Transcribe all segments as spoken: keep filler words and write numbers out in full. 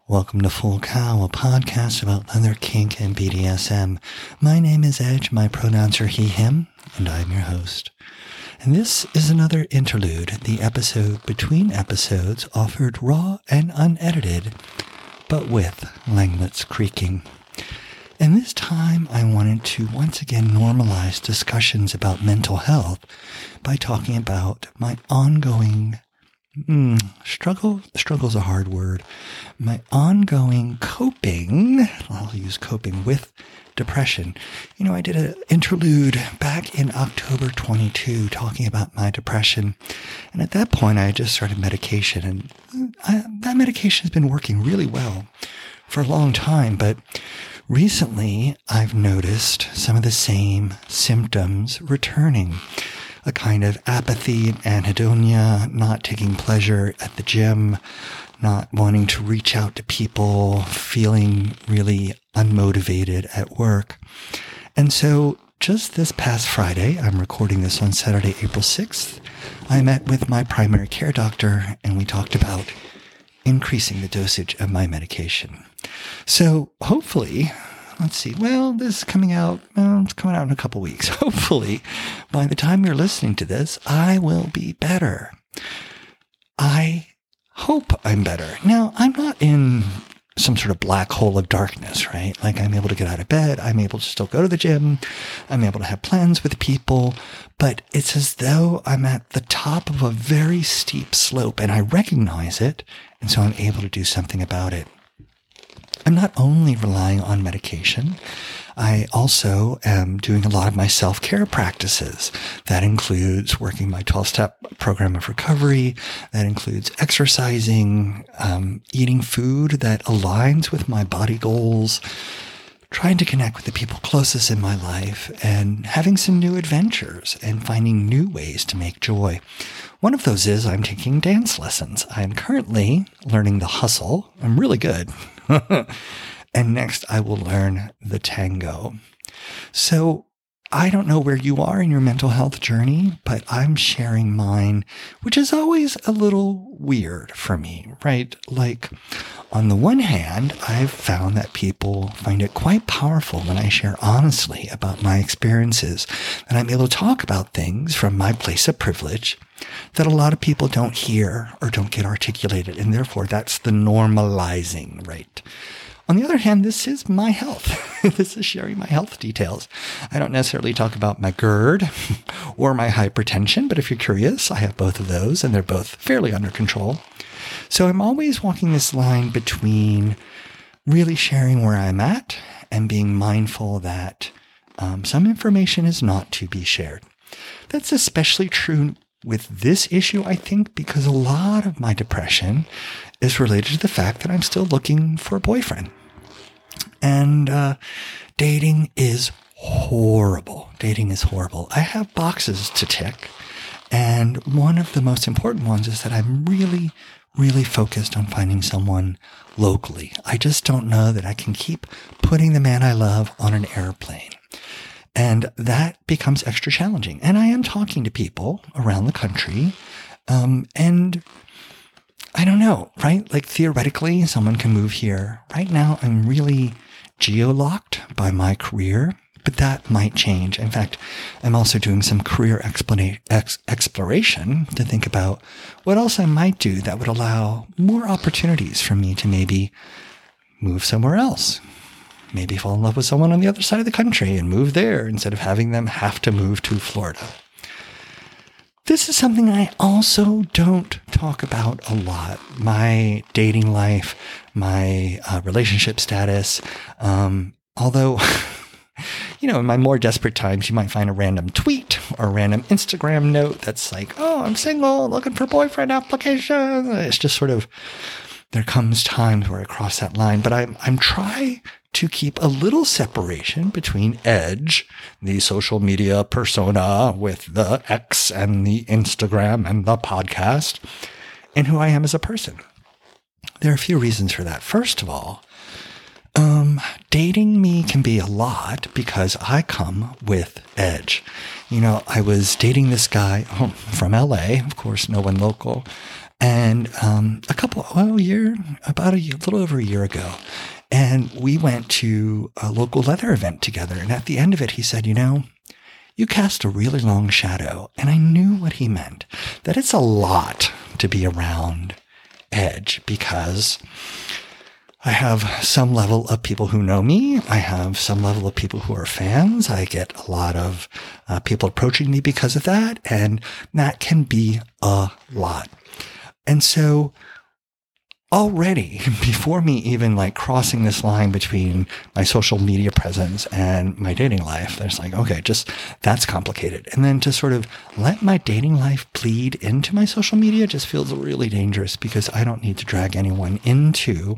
Welcome to Full Cow, a podcast about leather, kink, and B D S M. My name is Edge, my pronouns are he, him, and I'm your host. And this is another interlude, the episode between episodes offered raw and unedited, but with langlets creaking. And this time I wanted to once again normalize discussions about mental health by talking about my ongoing Mm, struggle, struggle's a hard word. My ongoing coping, I'll use coping with depression. You know, I did an interlude back in October twenty-two talking about my depression. And at that point, I had just started medication. And I, that medication has been working really well for a long time. But recently, I've noticed some of the same symptoms returning. A kind of apathy, anhedonia, not taking pleasure at the gym, not wanting to reach out to people, feeling really unmotivated at work. And so just this past Friday, I'm recording this on Saturday, April sixth, I met with my primary care doctor and we talked about increasing the dosage of my medication. So hopefully, let's see. Well, this is coming out, well, it's coming out in a couple weeks. Hopefully, by the time you're listening to this, I will be better. I hope I'm better. Now, I'm not in some sort of black hole of darkness, right? Like I'm able to get out of bed. I'm able to still go to the gym. I'm able to have plans with people. But it's as though I'm at the top of a very steep slope and I recognize it. And so I'm able to do something about it. I'm not only relying on medication, I also am doing a lot of my self-care practices. That includes working my twelve-step program of recovery. That includes exercising, um, eating food that aligns with my body goals, trying to connect with the people closest in my life, and having some new adventures and finding new ways to make joy. One of those is I'm taking dance lessons. I'm currently learning the hustle. I'm really good. And next I will learn the tango. So I don't know where you are in your mental health journey, but I'm sharing mine, which is always a little weird for me, right? Like on the one hand, I've found that people find it quite powerful when I share honestly about my experiences, and I'm able to talk about things from my place of privilege that a lot of people don't hear or don't get articulated, and therefore that's the normalizing, right? On the other hand, this is my health. This is sharing my health details. I don't necessarily talk about my GERD or my hypertension, but if you're curious, I have both of those, and they're both fairly under control. So I'm always walking this line between really sharing where I'm at and being mindful that um, some information is not to be shared. That's especially true with this issue, I think, because a lot of my depression is related to the fact that I'm still looking for a boyfriend. And uh, dating is horrible. Dating is horrible. I have boxes to tick. And one of the most important ones is that I'm really, really focused on finding someone locally. I just don't know that I can keep putting the man I love on an airplane. And that becomes extra challenging. And I am talking to people around the country. Um, and I don't know, right? Like theoretically, someone can move here. Right now, I'm really geo-locked by my career, but that might change. In fact, I'm also doing some career explana- ex- exploration to think about what else I might do that would allow more opportunities for me to maybe move somewhere else. Maybe fall in love with someone on the other side of the country and move there instead of having them have to move to Florida. This is something I also don't talk about a lot. My dating life, my uh, relationship status, um, although, you know, in my more desperate times, you might find a random tweet or a random Instagram note that's like, oh, I'm single, looking for boyfriend application. It's just sort of, there comes times where I cross that line, but I'm, I'm trying to keep a little separation between Edge, the social media persona with the X and the Instagram and the podcast, and who I am as a person. There are a few reasons for that. First of all, um, dating me can be a lot because I come with Edge. You know, I was dating this guy from L A, of course, no one local. And um, a couple, well, a year, about a, year, a little over a year ago, and we went to a local leather event together. And at the end of it, he said, you know, you cast a really long shadow. And I knew what he meant, that it's a lot to be around Edge, because I have some level of people who know me. I have some level of people who are fans. I get a lot of uh, people approaching me because of that. And that can be a lot. And so already, before me even like crossing this line between my social media presence and my dating life, there's like, okay, just that's complicated. And then to sort of let my dating life bleed into my social media just feels really dangerous, because I don't need to drag anyone into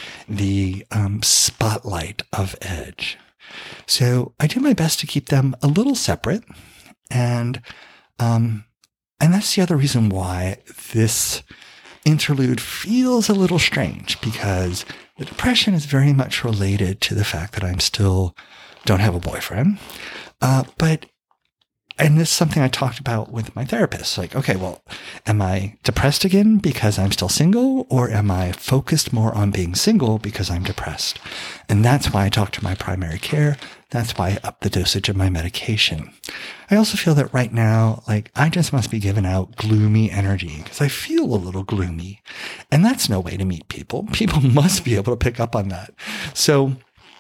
the um, spotlight of Edge. So I do my best to keep them a little separate. And, um, and that's the other reason why this interlude feels a little strange, because the depression is very much related to the fact that I'm still don't have a boyfriend. Uh, but, and this is something I talked about with my therapist. Like, okay, well, am I depressed again because I'm still single, or am I focused more on being single because I'm depressed? And that's why I talked to my primary care. That's why I upped the dosage of my medication. I also feel that right now, like, I just must be giving out gloomy energy because I feel a little gloomy. And that's no way to meet people. People must be able to pick up on that. So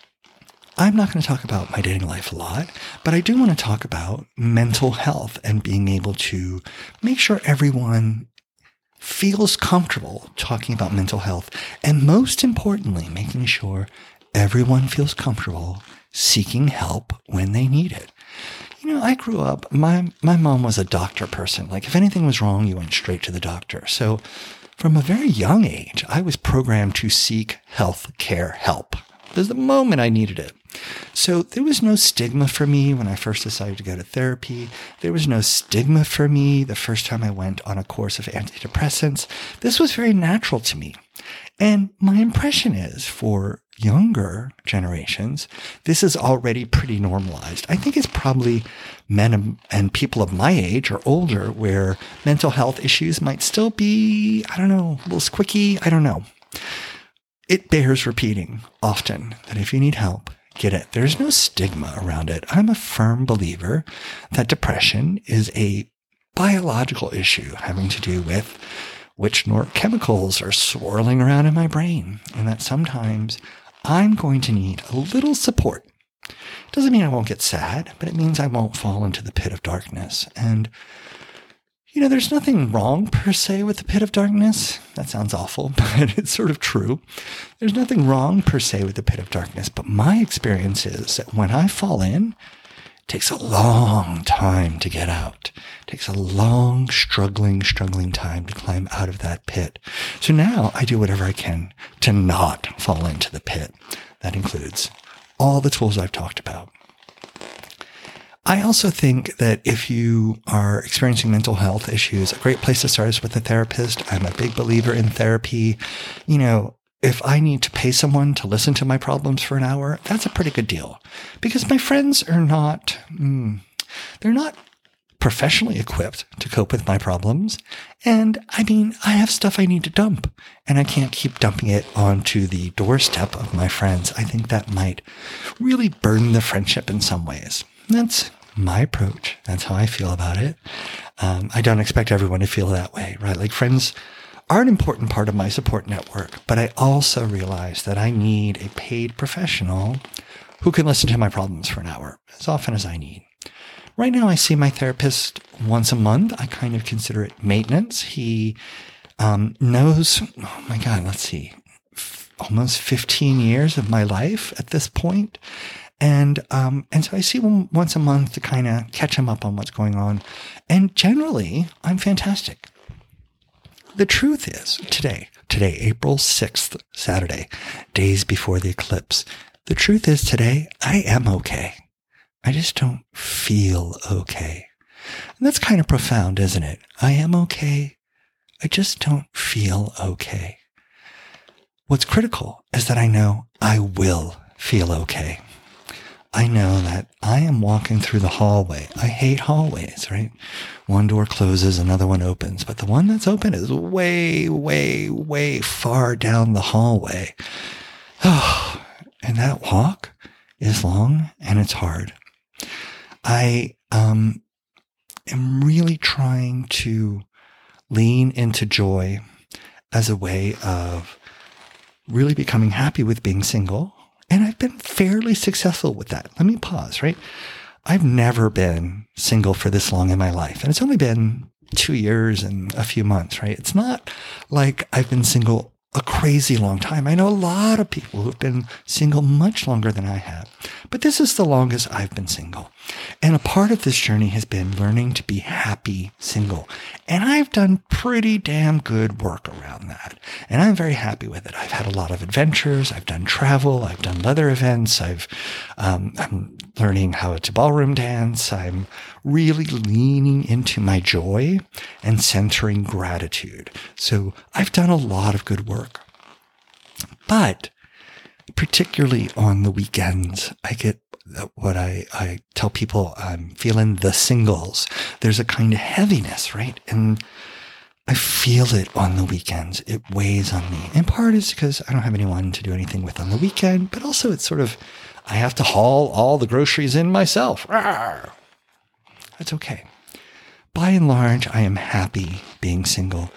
I'm not going to talk about my dating life a lot, but I do want to talk about mental health and being able to make sure everyone feels comfortable talking about mental health. And most importantly, making sure everyone feels comfortable seeking help when they need it. You know, I grew up, my, my mom was a doctor person. Like, if anything was wrong, you went straight to the doctor. So from a very young age, I was programmed to seek health care help. There's the moment I needed it. So there was no stigma for me when I first decided to go to therapy. There was no stigma for me the first time I went on a course of antidepressants. This was very natural to me. And my impression is, for younger generations, this is already pretty normalized. I think it's probably men and people of my age or older where mental health issues might still be, I don't know, a little squicky. I don't know. It bears repeating often that if you need help, get it. There's no stigma around it. I'm a firm believer that depression is a biological issue having to do with which neurochemicals are swirling around in my brain, and that sometimes I'm going to need a little support. Doesn't mean I won't get sad, but it means I won't fall into the pit of darkness. And, you know, there's nothing wrong per se with the pit of darkness. That sounds awful, but it's sort of true. There's nothing wrong per se with the pit of darkness, but my experience is that when I fall in, it takes a long time to get out. It takes a long, struggling, struggling time to climb out of that pit. So now I do whatever I can to not fall into the pit. That includes all the tools I've talked about. I also think that if you are experiencing mental health issues, a great place to start is with a therapist. I'm a big believer in therapy. You know, if I need to pay someone to listen to my problems for an hour, that's a pretty good deal, because my friends are not, mm, they're not professionally equipped to cope with my problems. And I mean, I have stuff I need to dump, and I can't keep dumping it onto the doorstep of my friends. I think that might really burden the friendship in some ways. That's my approach. That's how I feel about it. Um, I don't expect everyone to feel that way, right? Like, friends are an important part of my support network, but I also realize that I need a paid professional who can listen to my problems for an hour, as often as I need. Right now, I see my therapist once a month. I kind of consider it maintenance. He um, knows, oh my God, let's see, f- almost fifteen years of my life at this point. And, um, and so I see him once a month to kind of catch him up on what's going on. And generally, I'm fantastic. The truth is, today, today, April sixth, Saturday, days before the eclipse, the truth is today, I am okay. I just don't feel okay. And that's kind of profound, isn't it? I am okay. I just don't feel okay. What's critical is that I know I will feel okay. I know that I am walking through the hallway. I hate hallways, right? One door closes, another one opens, but the one that's open is way, way, way far down the hallway. Oh, and that walk is long and it's hard. I um, am really trying to lean into joy as a way of really becoming happy with being single. And I've been fairly successful with that. Let me pause, right? I've never been single for this long in my life. And it's only been two years and a few months, right? It's not like I've been single a crazy long time. I know a lot of people who've been single much longer than I have, but this is the longest I've been single. And a part of this journey has been learning to be happy single. And I've done pretty damn good work around that. And I'm very happy with it. I've had a lot of adventures. I've done travel. I've done leather events. I've, um, I'm learning how to ballroom dance. I'm really leaning into my joy and centering gratitude. So I've done a lot of good work. But particularly on the weekends, I get what I, I tell people, I'm feeling the singles. There's a kind of heaviness, right? And I feel it on the weekends. It weighs on me. In part is because I don't have anyone to do anything with on the weekend, but also it's sort of, I have to haul all the groceries in myself. Rawr. That's okay. By and large, I am happy being single,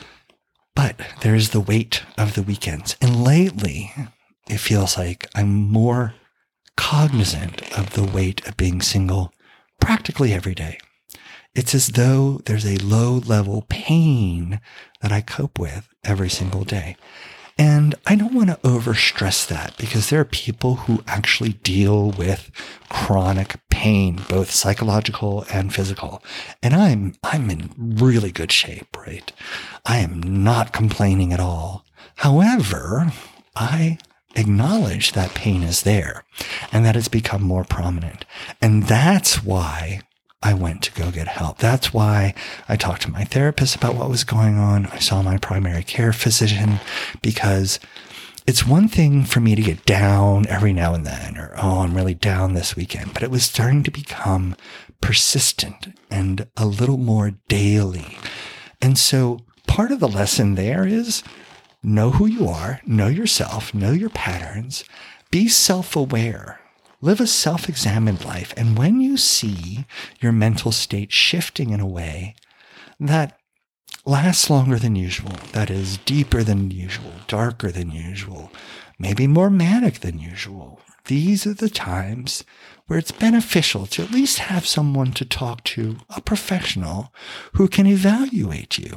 but there is the weight of the weekends. And lately, it feels like I'm more cognizant of the weight of being single practically every day. It's as though there's a low-level pain that I cope with every single day. And I don't want to overstress that because there are people who actually deal with chronic pain, both psychological and physical. And I'm, I'm in really good shape, right? I am not complaining at all. However, I acknowledge that pain is there and that it's become more prominent. And that's why I went to go get help. That's why I talked to my therapist about what was going on. I saw my primary care physician because it's one thing for me to get down every now and then, or, oh, I'm really down this weekend, but it was starting to become persistent and a little more daily. And so part of the lesson there is know who you are, know yourself, know your patterns, be self-aware. Live a self-examined life. And when you see your mental state shifting in a way that lasts longer than usual, that is deeper than usual, darker than usual, maybe more manic than usual, these are the times where it's beneficial to at least have someone to talk to, a professional who can evaluate you.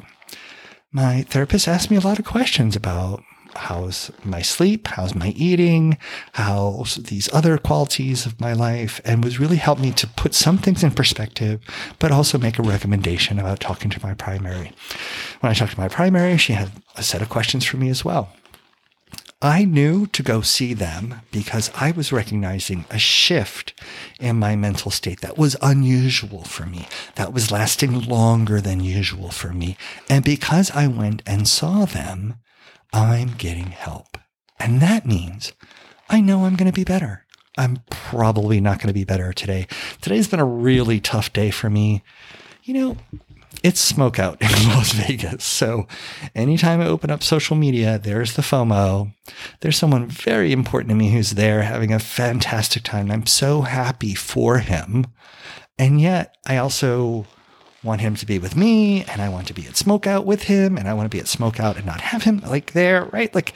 My therapist asked me a lot of questions about how's my sleep, how's my eating, how's these other qualities of my life, and was really helped me to put some things in perspective, but also make a recommendation about talking to my primary. When I talked to my primary, she had a set of questions for me as well. I knew to go see them because I was recognizing a shift in my mental state that was unusual for me, that was lasting longer than usual for me. And because I went and saw them, I'm getting help. And that means I know I'm going to be better. I'm probably not going to be better today. Today's been a really tough day for me. You know, it's smoke out in Las Vegas. So anytime I open up social media, there's the FOMO. There's someone very important to me who's there having a fantastic time. I'm so happy for him. And yet I also want him to be with me, and I want to be at Smoke Out with him, and I want to be at Smoke Out and not have him like there, right? Like,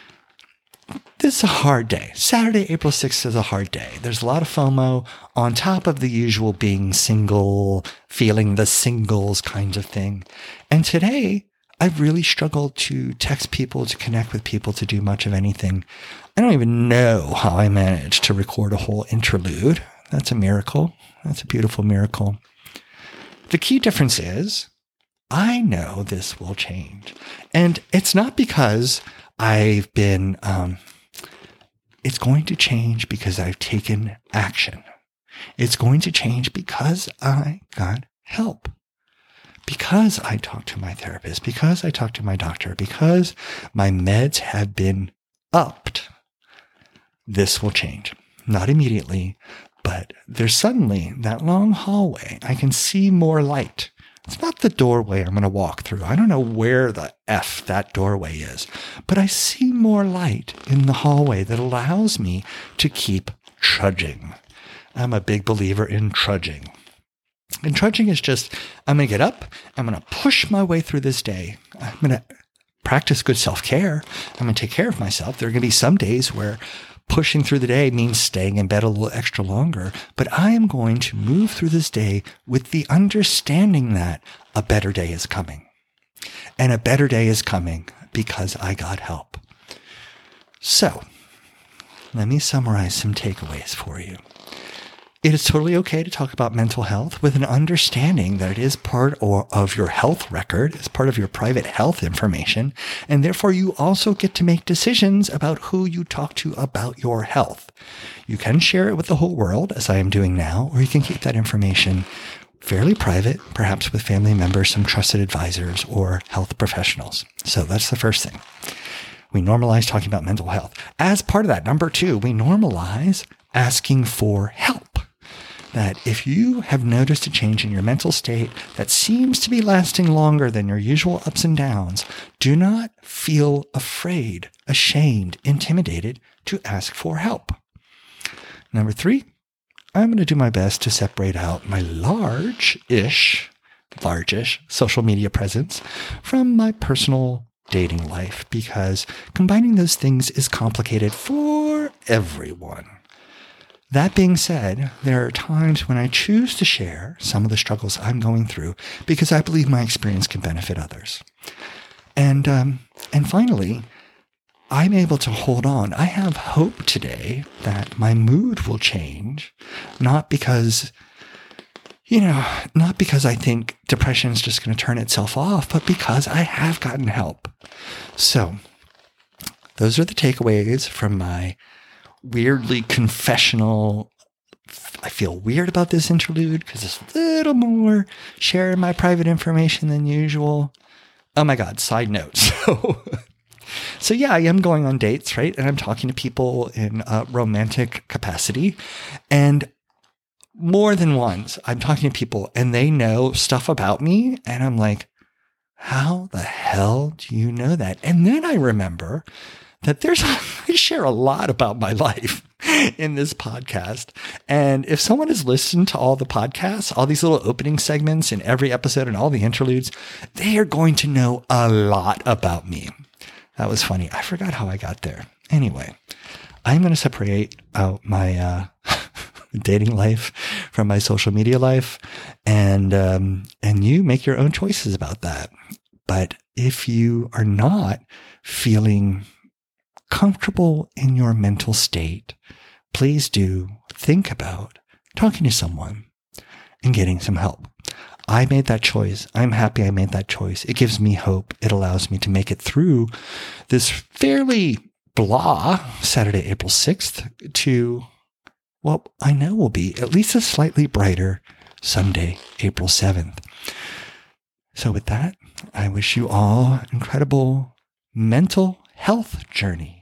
this is a hard day. Saturday, April sixth is a hard day. There's a lot of FOMO on top of the usual being single, feeling the singles kind of thing. And today, I've really struggled to text people, to connect with people, to do much of anything. I don't even know how I managed to record a whole interlude. That's a miracle. That's a beautiful miracle. The key difference is I know this will change. And it's not because I've been, um, it's going to change because I've taken action. It's going to change because I got help. Because I talked to my therapist, because I talked to my doctor, because my meds have been upped, this will change. not immediately, but there's suddenly that long hallway. I can see more light. It's not the doorway I'm going to walk through. I don't know where the F that doorway is, but I see more light in the hallway that allows me to keep trudging. I'm a big believer in trudging. And trudging is just, I'm going to get up, I'm going to push my way through this day. I'm going to practice good self-care. I'm going to take care of myself. There are going to be some days where pushing through the day means staying in bed a little extra longer, but I am going to move through this day with the understanding that a better day is coming. And a better day is coming because I got help. So, let me summarize some takeaways for you. It is totally okay to talk about mental health with an understanding that it is part or of your health record, it's part of your private health information, and therefore you also get to make decisions about who you talk to about your health. You can share it with the whole world, as I am doing now, or you can keep that information fairly private, perhaps with family members, some trusted advisors, or health professionals. So that's the first thing. We normalize talking about mental health. As part of that, number two, we normalize asking for help. That if you have noticed a change in your mental state that seems to be lasting longer than your usual ups and downs, do not feel afraid, ashamed, intimidated to ask for help. Number three, I'm going to do my best to separate out my large-ish, large-ish social media presence from my personal dating life, because combining those things is complicated for everyone. That being said, there are times when I choose to share some of the struggles I'm going through because I believe my experience can benefit others. And um, and finally, I'm able to hold on. I have hope today that my mood will change, not because, you know, not because I think depression is just going to turn itself off, but because I have gotten help. So those are the takeaways from my weirdly confessional. I feel weird about this interlude because it's a little more sharing my private information than usual. Oh my God, side note. So, so yeah, I am going on dates, right? And I'm talking to people in a romantic capacity. And more than once, I'm talking to people and they know stuff about me. And I'm like, how the hell do you know that? And then I remember that there's, I share a lot about my life in this podcast. And if someone has listened to all the podcasts, all these little opening segments in every episode and all the interludes, they are going to know a lot about me. That was funny. I forgot how I got there. Anyway, I'm going to separate out my uh, dating life from my social media life. And, um, and you make your own choices about that. But if you are not feeling comfortable in your mental state, please do think about talking to someone and getting some help. I made that choice. I'm happy I made that choice. It gives me hope. It allows me to make it through this fairly blah Saturday, April sixth to what I know will be at least a slightly brighter Sunday, April seventh. So with that, I wish you all an incredible mental health journey.